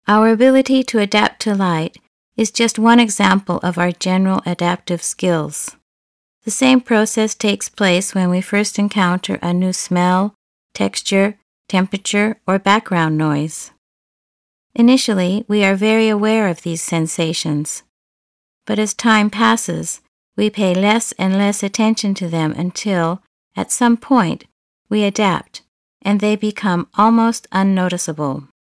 Our ability to adapt to light is just one example of our general adaptive skills. The same process takes place when we first encounter a new smell, texture, temperature, or background noise. Initially, we are very aware of these sensations, but as time passes, we pay less and less attention to them until, at some point, we adapt, and they become almost unnoticeable.